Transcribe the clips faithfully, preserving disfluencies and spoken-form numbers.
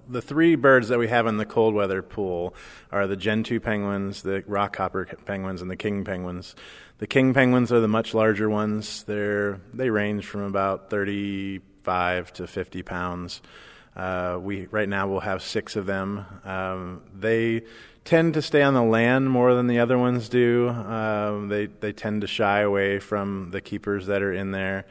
the three birds that we have in the cold weather pool are the gentoo penguins, the rockhopper penguins, and the king penguins. The king penguins are the much larger ones. They're they range from about thirty-five to fifty pounds. Uh, we right now we'll have six of them. Um, they tend to stay on the land more than the other ones do. Um, they they tend to shy away from the keepers that are in there.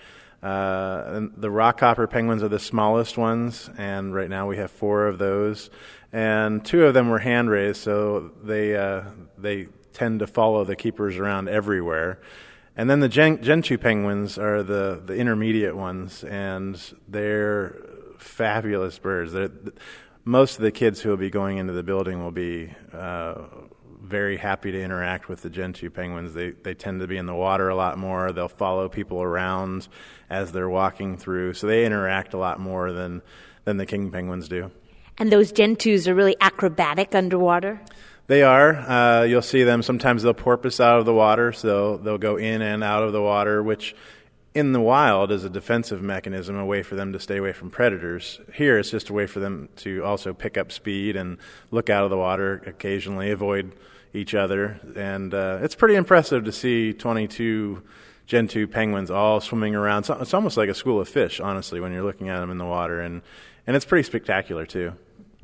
Uh, and the rockhopper penguins are the smallest ones, and right now we have four of those, and two of them were hand raised, so they uh, they tend to follow the keepers around everywhere. And then the gen- gentoo penguins are the, the intermediate ones, and they're fabulous birds. They're, most of the kids who will be going into the building will be uh, very happy to interact with the gentoo penguins. They they tend to be in the water a lot more. They'll follow people around as they're walking through, so they interact a lot more than than the king penguins do. And those gentoos are really acrobatic underwater? They are. Uh, you'll see them. Sometimes they'll porpoise out of the water, so they'll, they'll go in and out of the water, which in the wild is a defensive mechanism, a way for them to stay away from predators. Here it's just a way for them to also pick up speed and look out of the water occasionally, avoid each other. And uh, it's pretty impressive to see twenty-two gentoo penguins all swimming around. It's almost like a school of fish, honestly, when you're looking at them in the water. And, and it's pretty spectacular, too.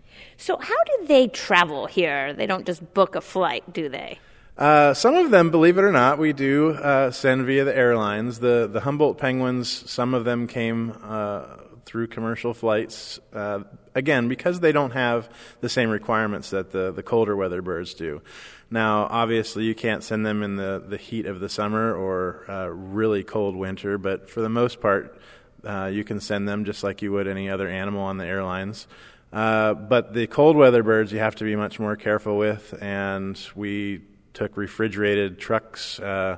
So how do they travel here? They don't just book a flight, do they? Uh, some of them, believe it or not, we do uh, send via the airlines. The the Humboldt penguins, some of them came uh, through commercial flights. Uh, again, because they don't have the same requirements that the, the colder weather birds do. Now, obviously, you can't send them in the, the heat of the summer or uh, really cold winter, but for the most part, uh, you can send them just like you would any other animal on the airlines. Uh, but the cold weather birds you have to be much more careful with, and we took refrigerated trucks. Uh,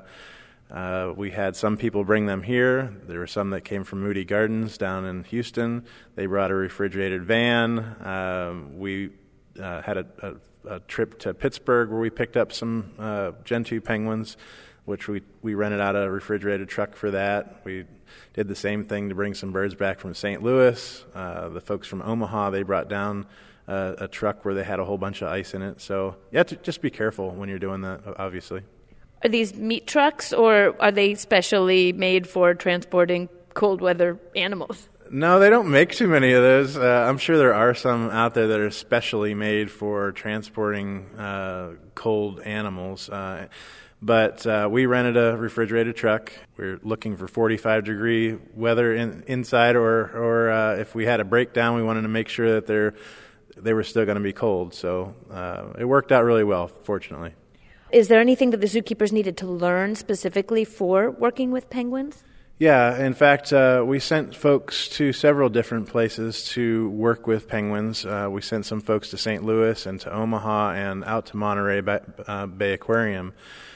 uh, we had some people bring them here. There were some that came from Moody Gardens down in Houston. They brought a refrigerated van. Uh, we uh, had a, a, a trip to Pittsburgh where we picked up some uh, gentoo penguins, which we, we rented out a refrigerated truck for that. We did the same thing to bring some birds back from Saint Louis. Uh, the folks from Omaha, they brought down uh, a truck where they had a whole bunch of ice in it. So you have to just be careful when you're doing that, obviously. Are these meat trucks, or are they specially made for transporting cold weather animals? No, they don't make too many of those. Uh, I'm sure there are some out there that are specially made for transporting uh, cold animals. Uh, but uh, we rented a refrigerated truck. We're looking for forty-five degree weather in, inside, or or uh, if we had a breakdown, we wanted to make sure that they're they were still going to be cold. So uh, it worked out really well, fortunately. Is there anything that the zookeepers needed to learn specifically for working with penguins? Yeah, in fact, uh, we sent folks to several different places to work with penguins. Uh, we sent some folks to Saint Louis and to Omaha and out to Monterey Bay, uh, Bay Aquarium.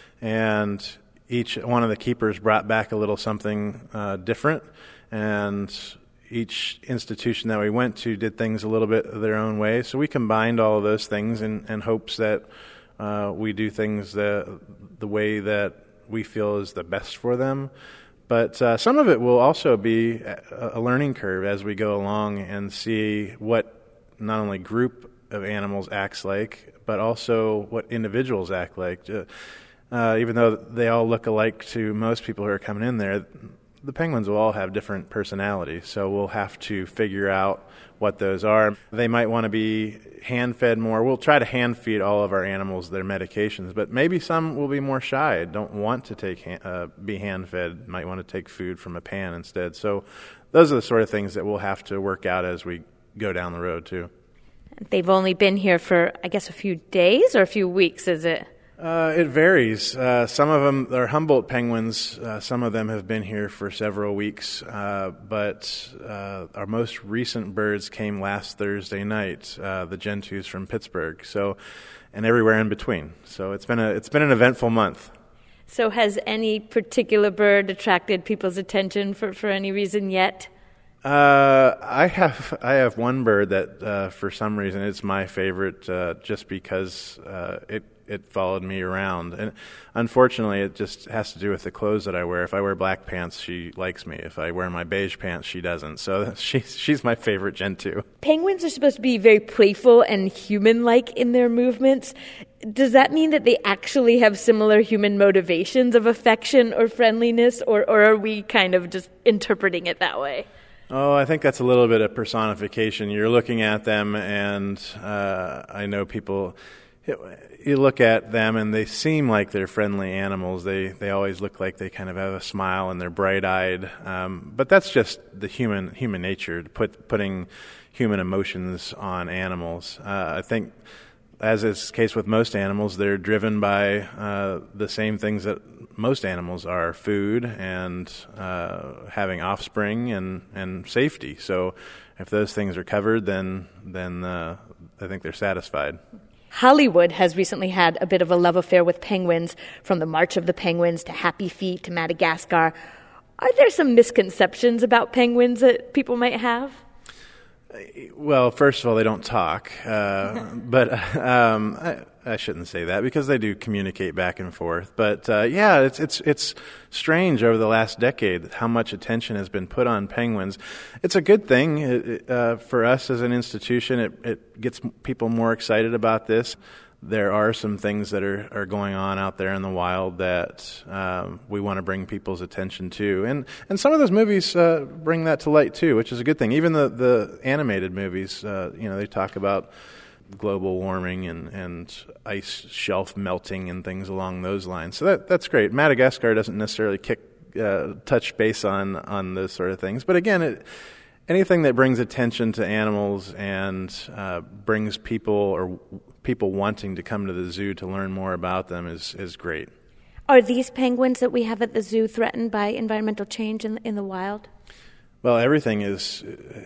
And each one of the keepers brought back a little something uh, different. And each institution that we went to did things a little bit their own way. So we combined all of those things in, in hopes that uh, we do things the, the way that we feel is the best for them. But uh, some of it will also be a, a learning curve as we go along and see what not only group of animals acts like, but also what individuals act like. Uh, even though they all look alike to most people who are coming in there, the penguins will all have different personalities, so we'll have to figure out what those are. They might want to be hand-fed more. We'll try to hand-feed all of our animals their medications, but maybe some will be more shy, don't want to take uh, be hand-fed, might want to take food from a pan instead. So those are the sort of things that we'll have to work out as we go down the road, too. They've only been here for, I guess, a few days or a few weeks, is it? Uh, it varies. Uh, some of them are Humboldt penguins. Uh, some of them have been here for several weeks. Uh, but uh, our most recent birds came last Thursday night, uh, the gentoos from Pittsburgh. So, and everywhere in between. So it's been a it's been an eventful month. So has any particular bird attracted people's attention for, for any reason yet? Uh, I have I have one bird that uh, for some reason it's my favorite, uh, just because uh, it it followed me around, and unfortunately it just has to do with the clothes that I wear. If I wear black pants, she likes me. If I wear my beige pants, she doesn't. So she's she's my favorite gentoo. Penguins are supposed to be very playful and human-like in their movements. Does that mean that they actually have similar human motivations of affection or friendliness, or, or are we kind of just interpreting it that way? Oh, I think that's a little bit of personification. You're looking at them, and uh, I know people, you look at them and they seem like they're friendly animals. They they always look like they kind of have a smile and they're bright-eyed. Um, but that's just the human human nature, put, putting human emotions on animals. Uh, I think, as is the case with most animals, they're driven by uh, the same things that most animals are: food and uh, having offspring and, and safety. So if those things are covered, then then uh, I think they're satisfied. Hollywood has recently had a bit of a love affair with penguins, from the March of the Penguins to Happy Feet to Madagascar. Are there some misconceptions about penguins that people might have? Well, first of all, they don't talk, uh, but um, I, I shouldn't say that, because they do communicate back and forth. But uh, yeah, it's it's it's strange over the last decade how much attention has been put on penguins. It's a good thing it, uh, for us as an institution. It, it gets people more excited about this. There are some things that are, are going on out there in the wild that um, we want to bring people's attention to. And and some of those movies uh, bring that to light too, which is a good thing. Even the, the animated movies, uh, you know, they talk about global warming and, and ice shelf melting and things along those lines. So that that's great. Madagascar doesn't necessarily kick uh, touch base on, on those sort of things. But again, it, anything that brings attention to animals and uh, brings people or people wanting to come to the zoo to learn more about them is, is great. Are these penguins that we have at the zoo threatened by environmental change in, in the wild? Well, everything is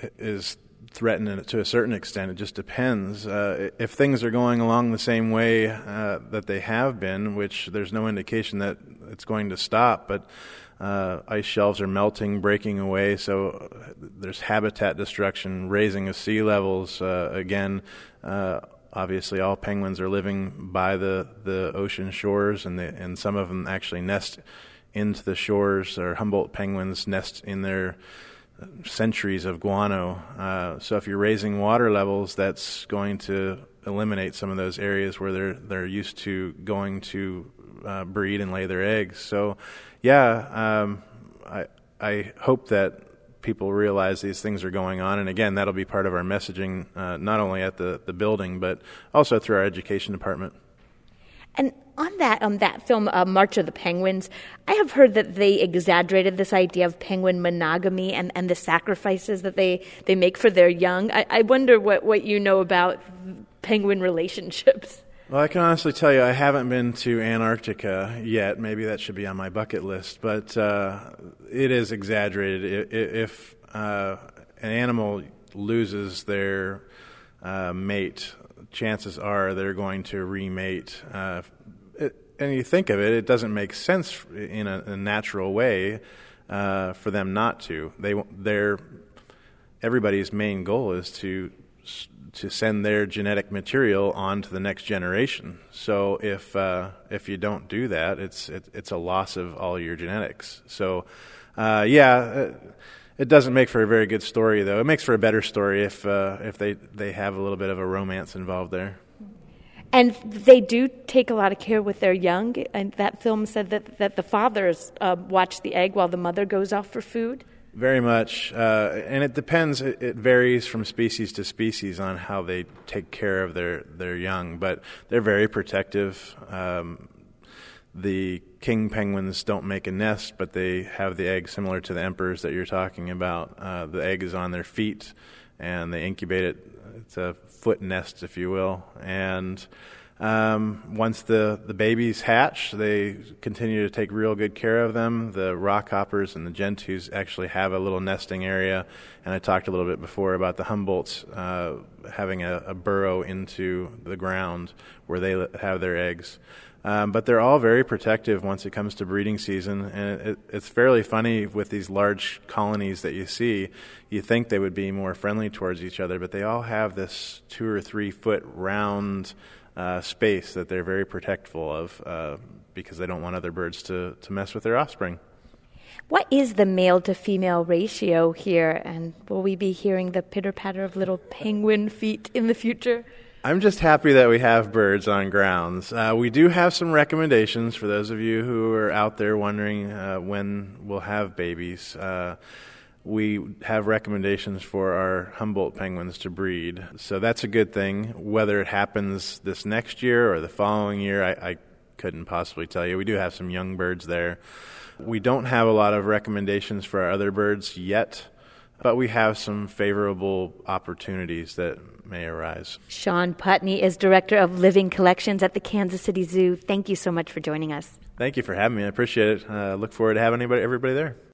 is threatened to a certain extent. It just depends. Uh, if things are going along the same way uh, that they have been, which there's no indication that it's going to stop, but uh, ice shelves are melting, breaking away, so there's habitat destruction, raising of sea levels. Uh, again, uh, obviously all penguins are living by the, the ocean shores, and, they, and some of them actually nest into the shores, or Humboldt penguins nest in their centuries of guano. Uh, so if you're raising water levels, that's going to eliminate some of those areas where they're they're used to going to uh, breed and lay their eggs. So, yeah, um, I I hope that people realize these things are going on, and again, that'll be part of our messaging, uh, not only at the, the building, but also through our education department. And on that um, that film, uh, March of the Penguins, I have heard that they exaggerated this idea of penguin monogamy and, and the sacrifices that they, they make for their young. I, I wonder what, what you know about penguin relationships. Well, I can honestly tell you I haven't been to Antarctica yet. Maybe that should be on my bucket list. But uh, it is exaggerated. If uh, an animal loses their uh, mate, chances are they're going to remate. Uh, it, and you think of it, it doesn't make sense in a, a natural way uh, for them not to. They, they're, everybody's main goal is to to send their genetic material on to the next generation. So if uh, if you don't do that, it's it, it's a loss of all your genetics. So uh, yeah. It, It doesn't make for a very good story, though. It makes for a better story if uh, if they, they have a little bit of a romance involved there. And they do take a lot of care with their young. And that film said that, that the fathers uh, watch the egg while the mother goes off for food. Very much. Uh, and it depends. It, it varies from species to species on how they take care of their, their young. But they're very protective. Um, The king penguins don't make a nest, but they have the egg similar to the emperors that you're talking about. Uh, the egg is on their feet, and they incubate it. It's a foot nest, if you will. And um, once the, the babies hatch, they continue to take real good care of them. The rockhoppers and the gentoos actually have a little nesting area. And I talked a little bit before about the Humboldts uh, having a, a burrow into the ground where they have their eggs. Um, but they're all very protective once it comes to breeding season, and it, it's fairly funny with these large colonies that you see. You think they would be more friendly towards each other, but they all have this two or three foot round uh, space that they're very protectful of uh, because they don't want other birds to, to mess with their offspring. What is the male to female ratio here, and will we be hearing the pitter-patter of little penguin feet in the future? I'm just happy that we have birds on grounds. Uh, we do have some recommendations for those of you who are out there wondering uh, when we'll have babies. Uh, we have recommendations for our Humboldt penguins to breed, so that's a good thing. Whether it happens this next year or the following year, I, I couldn't possibly tell you. We do have some young birds there. We don't have a lot of recommendations for our other birds yet, but we have some favorable opportunities that may arise. Sean Putney is Director of Living Collections at the Kansas City Zoo. Thank you so much for joining us. Thank you for having me. I appreciate it. I uh, look forward to having anybody, everybody there.